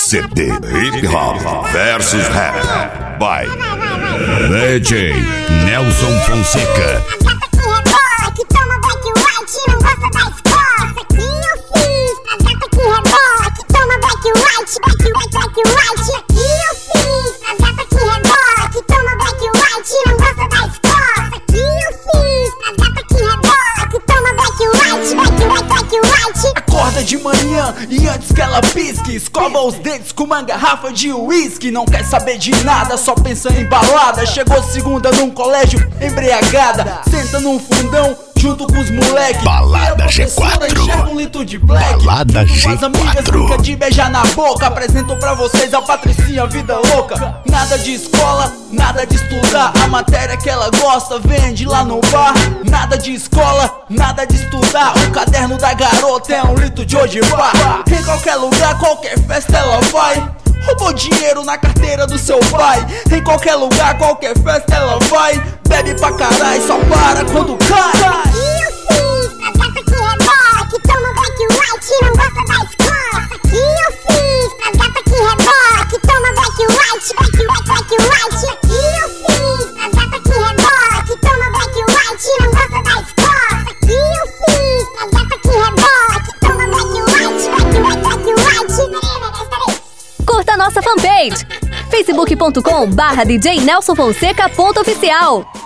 CD Hip Hop versus Rap by DJ Nelson Fonseca. Que toma black white, não gosta da escola. Isso aqui eu fiz pra gata que rebola. Que toma black white, black white. Aqui eu fiz pra gata que rebola. Que toma black white, não gosta da escola. Isso aqui eu fiz pra gata que rebola. Que toma black white. Acorda de manhã e antes que ela pisque, escova os dentes com uma garrafa de uísque. Não quer saber de nada, só pensa em balada. Chegou segunda num colégio embriagada, senta num fundão junto com os moleque. Balada G4, enxerga um litro de black. Balada G4. As amigas brinca de beijar na boca. Apresento pra vocês a Patricinha, vida louca. Nada de escola, nada de estudar. A matéria que ela gosta vende lá no bar. Nada de escola, nada de estudar. O caderno da garota é um litro de Odivar. Em qualquer lugar, qualquer festa ela vai. Roubou dinheiro na carteira do seu pai. Em qualquer lugar, qualquer festa ela vai. Bebe pra caralho, só para quando cai. Aqui eu fiz pra gata que rebola. Que toma black white, não gosta da escola. Aqui eu fiz pra gata que rebola. Que toma black white, black white. Aqui eu fiz pra gata que rebola. Que toma black white, não gosta da escola. Aqui eu fiz pra gata que rebola. Que toma black white, black white. Curta nossa fanpage facebook.com/DJ Nelson Fonseca.oficial.